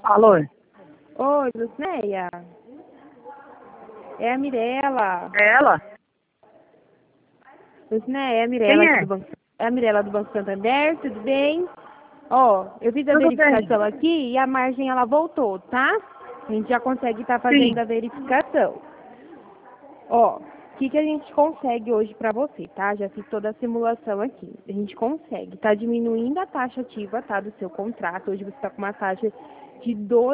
Alô? Oi, Lucinéia. É a Mirella. É ela? Lucinéia, é a Mirella Quem aqui é? do Banco. É a Mirella do Banco Santander, tudo bem? Ó, eu fiz a Tudo bem? verificação aqui e a margem ela voltou, tá? A gente já consegue estar fazendo Sim. a verificação. Ó, o que a gente consegue hoje pra você, tá? Já fiz toda a simulação aqui. A gente consegue, tá diminuindo a taxa ativa, tá, do seu contrato. Hoje você tá com uma taxa de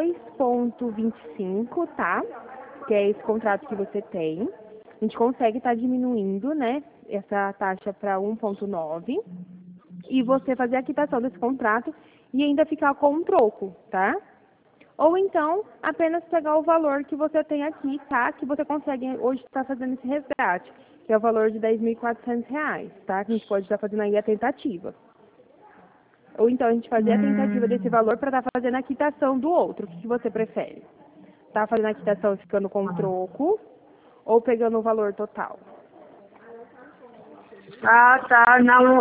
2,25, tá? Que é esse contrato que você tem. A gente consegue estar diminuindo, né, essa taxa para 1,9 e você fazer a quitação desse contrato e ainda ficar com um troco, tá? Ou então, apenas pegar o valor que você tem aqui, tá? Que você consegue hoje estar fazendo esse resgate, que é o valor de R$ 10.400, tá? Que a gente pode estar fazendo aí a tentativa. Ou então a gente fazer a tentativa desse Hum. valor para estar fazendo a quitação do outro. O que você prefere? Tá fazendo a quitação e ficando com o troco ou pegando o valor total? Ah, tá. Não,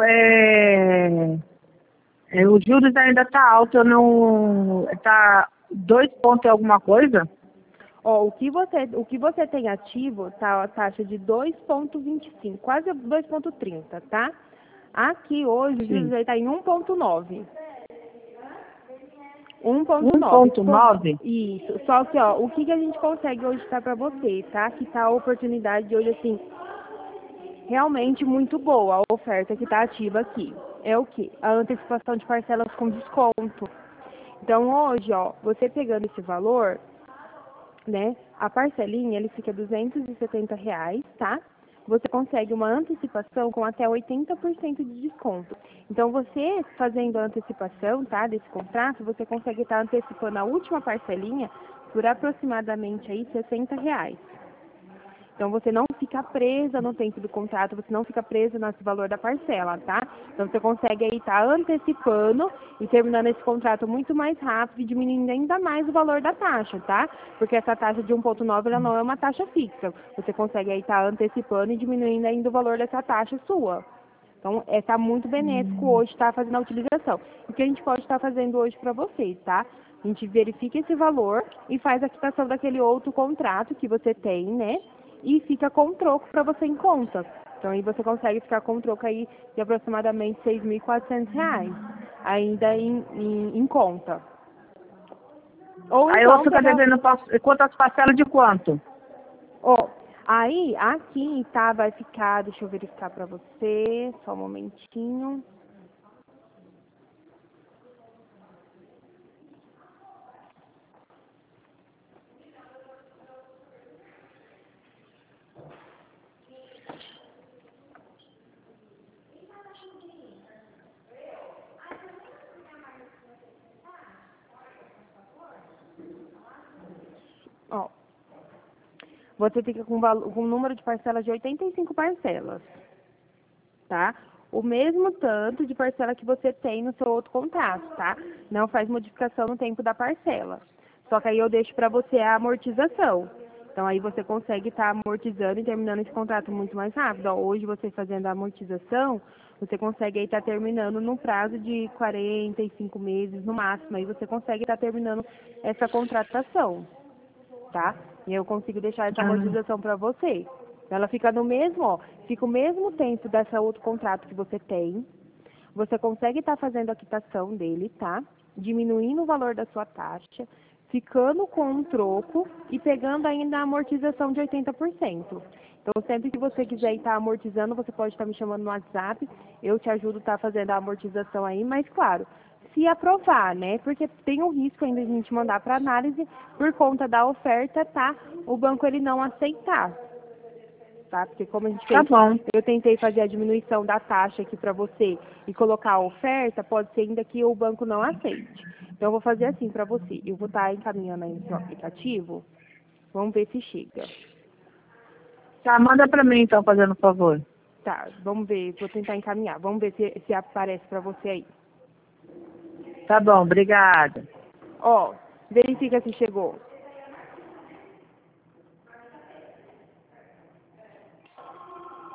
o juros ainda tá alto, eu não. Tá 2 pontos e alguma coisa? Ó, o que você tem ativo tá a taxa de 2,25, quase 2,30, tá? Aqui hoje o juros Sim. está em 1,9. um 1,9. ponto nove Isso. Só que, ó, o que a gente consegue hoje tá para você, tá? Que tá a oportunidade de hoje, assim, realmente muito boa, a oferta que tá ativa aqui. É o quê? A antecipação de parcelas com desconto. Então, hoje, ó, você pegando esse valor, né? A parcelinha, ele fica R$ 270, tá? Você consegue uma antecipação com até 80% de desconto. Então, você fazendo a antecipação, tá, desse contrato, você consegue estar antecipando a última parcelinha por aproximadamente aí R$ 60. Então, você não fica presa no tempo do contrato, você não fica presa nesse valor da parcela, tá? Então, você consegue aí estar antecipando e terminando esse contrato muito mais rápido e diminuindo ainda mais o valor da taxa, tá? Porque essa taxa de 1,9 ela não é uma taxa fixa. Você consegue aí estar antecipando e diminuindo ainda o valor dessa taxa sua. Então, está muito benéfico hoje estar fazendo a utilização. O que a gente pode estar fazendo hoje para vocês, tá? A gente verifica esse valor e faz a quitação daquele outro contrato que você tem, né? E fica com um troco para você em conta. Então, aí você consegue ficar com um troco aí de aproximadamente R$ 6.400, ainda em conta. Ou Aí eu vou então, ficar pegar. devendo quantas parcelas de quanto? Ó, aí, aqui, tá? Vai ficar. Deixa eu verificar para você. Só um momentinho. Ó, você fica com um número de parcelas de 85 parcelas, tá? O mesmo tanto de parcela que você tem no seu outro contrato, tá? Não faz modificação no tempo da parcela. Só que aí eu deixo para você a amortização. Então aí você consegue estar amortizando e terminando esse contrato muito mais rápido. Ó, hoje você fazendo a amortização, você consegue aí estar terminando no prazo de 45 meses no máximo. Aí você consegue estar terminando essa contratação, tá? E eu consigo deixar essa Ah, amortização para você. Ela fica no mesmo, ó, fica o mesmo tempo dessa outro contrato que você tem. Você consegue estar fazendo a quitação dele, tá? Diminuindo o valor da sua taxa, ficando com um troco e pegando ainda a amortização de 80%. Então, sempre que você quiser estar amortizando, você pode estar me chamando no WhatsApp, eu te ajudo a estar fazendo a amortização aí, mas claro, se aprovar, né? Porque tem um risco ainda de a gente mandar para análise por conta da oferta, tá? O banco ele não aceitar, tá? Porque como a gente tá fez, bom. eu tentei fazer a diminuição da taxa aqui para você e colocar a oferta, pode ser ainda que o banco não aceite. Então eu vou fazer assim para você, eu vou estar encaminhando aí no seu aplicativo, vamos ver se chega. Tá, manda pra mim então, fazendo favor. Tá, vamos ver, vou tentar encaminhar, vamos ver se aparece para você aí. Tá bom, obrigada. Ó, verifica se chegou.